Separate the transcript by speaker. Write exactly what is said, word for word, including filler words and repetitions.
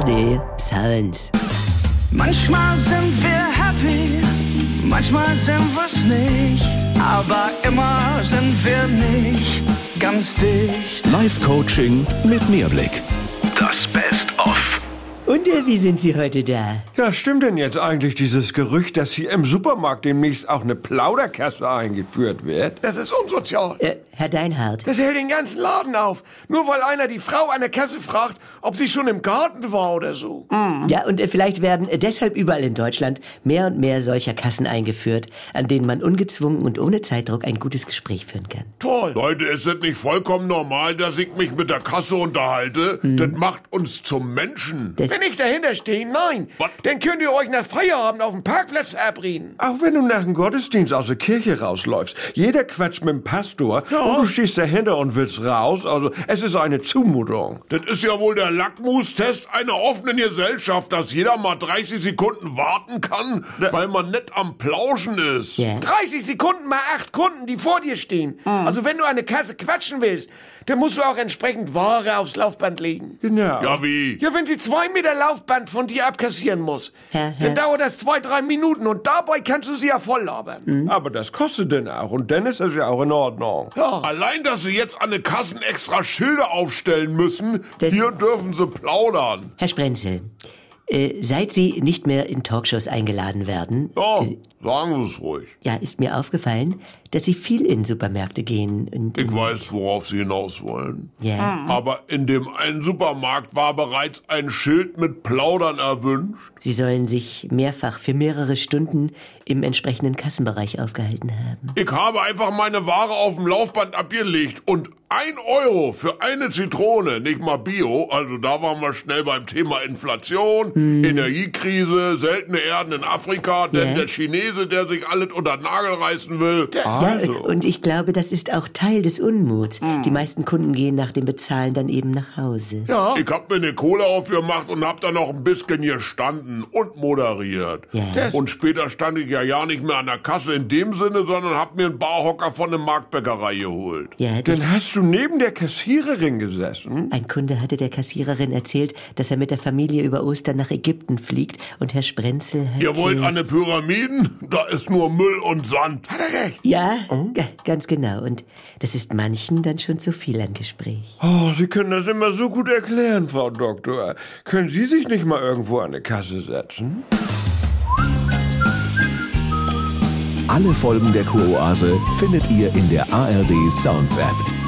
Speaker 1: R D Sounds.
Speaker 2: Manchmal sind wir happy, manchmal sind wir's nicht, aber immer sind wir nicht ganz dicht.
Speaker 3: Live-Coaching mit Mehrblick.
Speaker 4: Das Best-of.
Speaker 1: Und äh, wie sind Sie heute da?
Speaker 5: Ja, stimmt denn jetzt eigentlich dieses Gerücht, dass hier im Supermarkt demnächst auch eine Plauderkasse eingeführt wird?
Speaker 6: Das ist unsozial.
Speaker 1: Äh, Herr Deinhardt.
Speaker 6: Das hält den ganzen Laden auf. Nur weil einer die Frau an der Kasse fragt, ob sie schon im Garten war oder so.
Speaker 1: Mhm. Ja, und äh, vielleicht werden äh, deshalb überall in Deutschland mehr und mehr solcher Kassen eingeführt, an denen man ungezwungen und ohne Zeitdruck ein gutes Gespräch führen kann.
Speaker 6: Toll.
Speaker 7: Leute, ist es nicht vollkommen normal, dass ich mich mit der Kasse unterhalte?
Speaker 1: Hm.
Speaker 7: Das macht uns zum Menschen.
Speaker 1: Das,
Speaker 6: Wenn ich dahinter stehe, nein.
Speaker 7: Was?
Speaker 6: Dann könnt ihr euch nach Feierabend auf dem Parkplatz verabreden.
Speaker 5: Auch wenn du nach dem Gottesdienst aus der Kirche rausläufst. Jeder quatscht mit dem Pastor und du stehst dahinter und willst raus. Also es ist eine Zumutung.
Speaker 7: Das ist ja wohl der Lackmustest einer offenen Gesellschaft, dass jeder mal dreißig Sekunden warten kann,
Speaker 5: Da-
Speaker 7: weil man nicht am Plauschen ist.
Speaker 1: ja.
Speaker 6: dreißig Sekunden mal acht Kunden, die vor dir stehen. Also wenn du an der Kasse quatschen willst, dann musst du auch entsprechend Ware aufs Laufband legen.
Speaker 5: Genau.
Speaker 7: Ja, wie?
Speaker 6: Ja, wenn sie zwei Meter Laufband von dir abkassieren muss,
Speaker 1: Herr, Herr.
Speaker 6: dann dauert das zwei, drei Minuten und dabei kannst du sie ja voll labern.
Speaker 5: Aber das kostet denn auch und dann ist das ja auch in Ordnung.
Speaker 7: Allein, dass sie jetzt an den Kassen extra Schilder aufstellen müssen,
Speaker 1: Das-
Speaker 7: hier dürfen sie plaudern.
Speaker 1: Herr Sprenzel, äh, seit Sie nicht mehr in Talkshows eingeladen werden,
Speaker 7: Ja,
Speaker 1: äh,
Speaker 7: sagen Sie es ruhig.
Speaker 1: ja, ist mir aufgefallen, dass Sie viel in Supermärkte gehen. Und,
Speaker 7: Ich weiß, worauf Sie hinaus wollen.
Speaker 1: ja,
Speaker 7: Aber in dem einen Supermarkt war bereits ein Schild mit Plaudern erwünscht.
Speaker 1: Sie sollen sich mehrfach für mehrere Stunden im entsprechenden Kassenbereich aufgehalten haben.
Speaker 7: Ich habe einfach meine Ware auf dem Laufband abgelegt und ein Euro für eine Zitrone, nicht mal Bio, also da waren wir schnell beim Thema Inflation, Energiekrise, seltene Erden in Afrika, denn
Speaker 1: Ja.
Speaker 7: der Chinese, der sich alles unter den Nagel reißen will.
Speaker 1: Ja,
Speaker 5: Also.
Speaker 1: und ich glaube, das ist auch Teil des Unmuts. Die meisten Kunden gehen nach dem Bezahlen dann eben nach Hause.
Speaker 6: Ja,
Speaker 7: Ich hab mir eine Cola aufgemacht und hab da noch ein bisschen gestanden und moderiert.
Speaker 1: Ja.
Speaker 7: Und später stand ich ja ja nicht mehr an der Kasse in dem Sinne, sondern hab mir einen Barhocker von der Marktbäckerei geholt.
Speaker 1: Ja, das,
Speaker 5: Dann hast du neben der Kassiererin gesessen?
Speaker 1: ein Kunde hatte der Kassiererin erzählt, dass er mit der Familie über Ostern nach Ägypten fliegt und Herr Sprenzel hat...
Speaker 7: Ihr wollt
Speaker 1: äh,
Speaker 7: an die Pyramiden? Da ist nur Müll und Sand.
Speaker 6: hat er recht.
Speaker 1: Ja, ga- ganz genau. Und das ist manchen dann schon zu viel an Gespräch.
Speaker 5: Oh, Sie können das immer so gut erklären, Frau Doktor. Können Sie sich nicht mal irgendwo an eine Kasse setzen?
Speaker 3: Alle Folgen der Kuroase findet ihr in der A R D Sounds App.